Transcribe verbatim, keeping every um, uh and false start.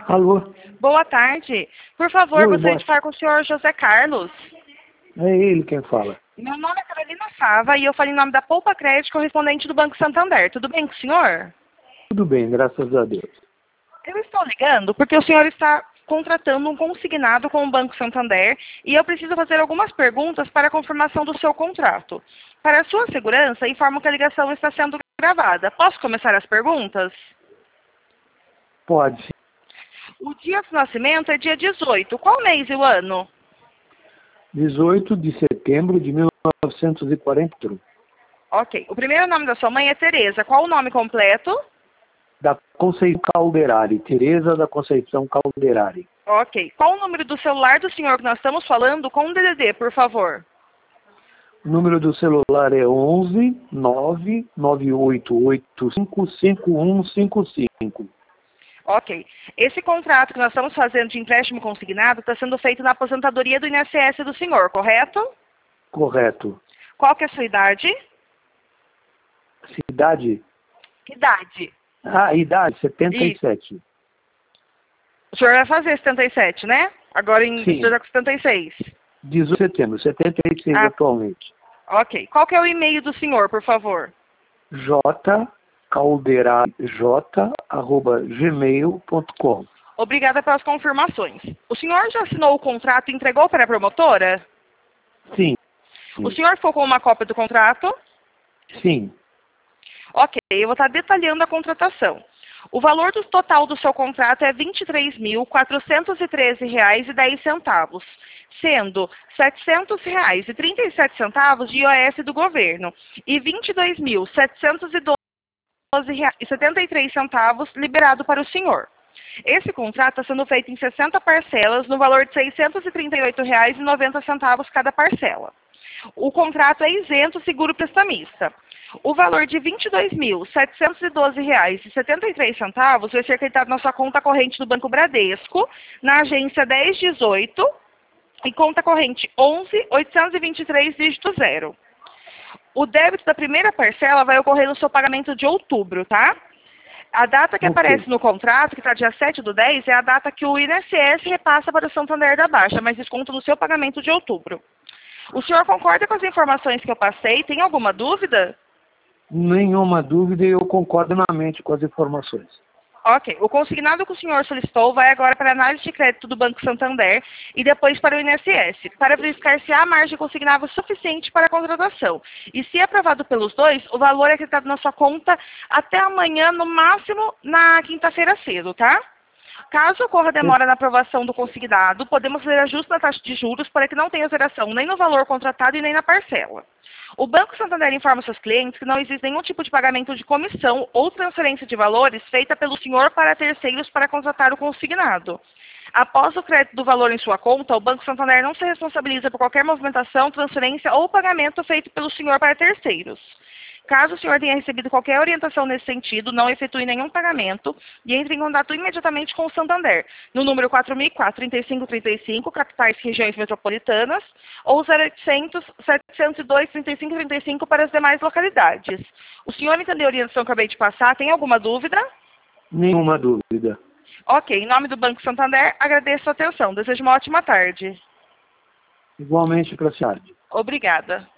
Alô? Boa tarde. Por favor, Oi, gostaria boa- de falar com o senhor José Carlos. É ele quem fala. Meu nome é Carolina Fava e eu falo em nome da Poupa Crédito, correspondente do Banco Santander. Tudo bem com o senhor? Tudo bem, graças a Deus. Eu estou ligando porque o senhor está contratando um consignado com o Banco Santander e eu preciso fazer algumas perguntas para a confirmação do seu contrato. Para a sua segurança, informo que a ligação está sendo gravada. Posso começar as perguntas? Pode. O dia de nascimento é dia dezoito. Qual mês e o ano? dezoito de setembro de mil novecentos e quarenta e um. Ok. O primeiro nome da sua mãe é Tereza. Qual o nome completo? Da Conceição Calderari. Tereza da Conceição Calderari. Ok. Qual o número do celular do senhor que nós estamos falando com o D D D, por favor? O número do celular é onze nove nove oito oito cinco cinco um cinco cinco. Ok. Esse contrato que nós estamos fazendo de empréstimo consignado está sendo feito na aposentadoria do I N S S do senhor, correto? Correto. Qual que é a sua idade? Cidade? Idade. Ah, idade, setenta e sete. O senhor vai fazer setenta e sete, né? Agora em Sim. o senhor está com setenta e seis. dezoito de setembro, setenta e seis Ah. atualmente. Ok. Qual que é o e-mail do senhor, por favor? J Calderari J arroba gmail ponto com. Obrigada pelas confirmações. O senhor já assinou o contrato e entregou para a promotora? Sim. O senhor ficou com uma cópia do contrato? Sim. Ok, eu vou estar detalhando a contratação. O valor do total do seu contrato é vinte e três mil quatrocentos e treze reais e dez centavos, sendo setecentos reais e trinta e sete centavos de I O S do governo e vinte e dois mil setecentos e doze reais e setenta e três centavos liberado para o senhor. Esse contrato está sendo feito em sessenta parcelas no valor de seiscentos e trinta e oito reais e noventa centavos cada parcela. O contrato é isento seguro prestamista. O valor de vinte e dois mil setecentos e doze reais e setenta e três centavos vai ser acreditado na sua conta corrente do Banco Bradesco, na agência dez dezoito e conta corrente onze oitocentos e vinte e três, dígito zero. O débito da primeira parcela vai ocorrer no seu pagamento de outubro, tá? A data que Ok. aparece no contrato, que está dia sete do dez, é a data que o I N S S repassa para o Santander da Baixa, mas desconta no seu pagamento de outubro. O senhor concorda com as informações que eu passei? Tem alguma dúvida? Nenhuma dúvida e eu concordo na mente com as informações. Ok. O consignado que o senhor solicitou vai agora para a análise de crédito do Banco Santander e depois para o I N S S, para verificar se há margem consignável suficiente para a contratação. E se aprovado pelos dois, o valor é acreditado na sua conta até amanhã, no máximo na quinta-feira cedo, tá? Caso ocorra demora na aprovação do consignado, podemos fazer ajuste na taxa de juros para que não tenha alteração nem no valor contratado e nem na parcela. O Banco Santander informa seus clientes que não existe nenhum tipo de pagamento de comissão ou transferência de valores feita pelo senhor para terceiros para contratar o consignado. Após o crédito do valor em sua conta, o Banco Santander não se responsabiliza por qualquer movimentação, transferência ou pagamento feito pelo senhor para terceiros. Caso o senhor tenha recebido qualquer orientação nesse sentido, não efetue nenhum pagamento e entre em contato imediatamente com o Santander, no número quatro mil e quatro, trinta e cinco trinta e cinco, capitais e regiões metropolitanas, ou zero oitocentos, setecentos e dois, trinta e cinco trinta e cinco para as demais localidades. O senhor entendeu a orientação que eu acabei de passar? Tem alguma dúvida? Nenhuma dúvida. Ok, em nome do Banco Santander, agradeço a atenção. Desejo uma ótima tarde. Igualmente para a senhora. Obrigada.